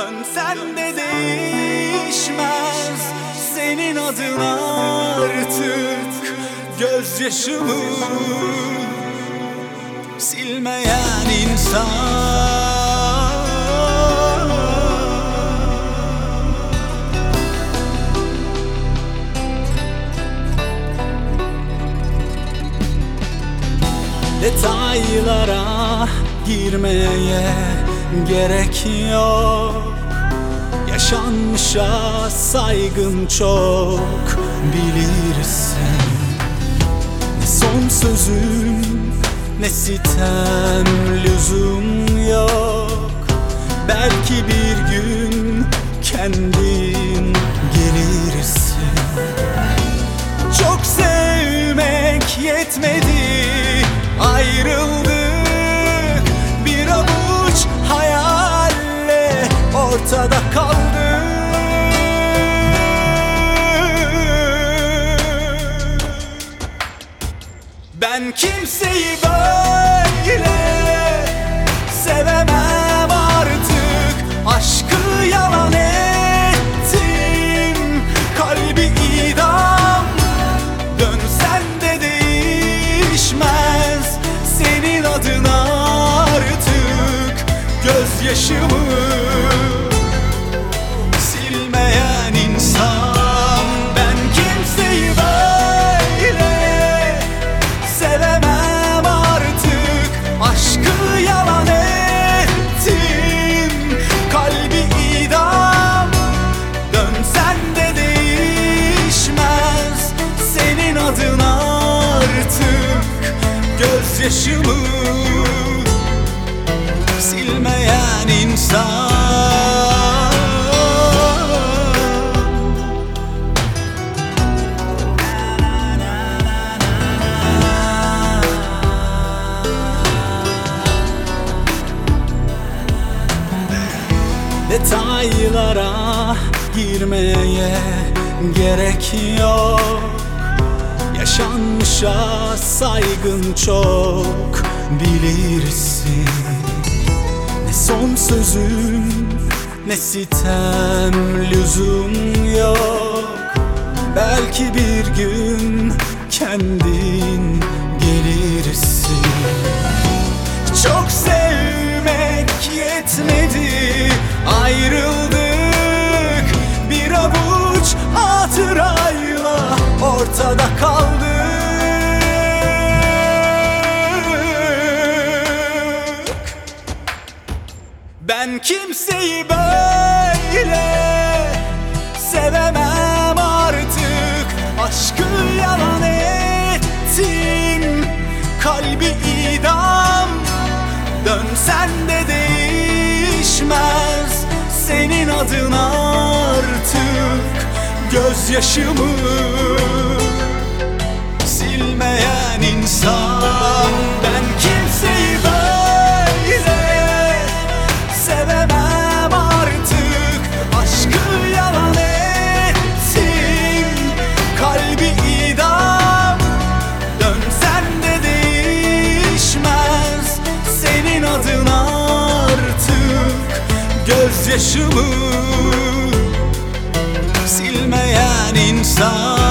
Dönsen de değişmez senin adın artık. Gözyaşımı silmeyen insan. Detaylara girmeye gerek yok. Yaşanmışa saygın çok, bilirsin. Ne son sözüm ne sitem, lüzum yok. Belki bir gün kendin gelirsin. Çok sevmek yetmedi, ayrıldık. Bir avuç hayalle ortada kaldık. Ben kimseyi böyle sevemem artık. Aşkı yalan ettim, kalbi idam. Dönsen de değişmez senin adın artık. Gözyaşımı silmeyen insan. Ben kimseyi böyle sevemem artık. Aşkı yalan ettim, kalbi idam. Dönsen de değişmez senin adın artık. Gözyaşımı silmeyen insan. Detaylara girmeye gerek yok. Yaşanmışa saygın çok, bilirsin. Ne son sözüm ne sitem, lüzum yok. Belki bir gün kendin gelirsin. Çok sevmek yetmedi, ayrıldık. Bir avuç hatırayla ortada kaldık. Ben kimseyi böyle sevemem artık. Aşkı yalan ettim, kalbi idam. Dönsen de değişmez senin adın artık. Gözyaşımı silmeyen insan. Ben kimseyi böyle sevemem artık. Aşkı yalan ettim, kalbi idam. Dönsen de değişmez senin adın artık. Gözyaşımı silmeyen insan.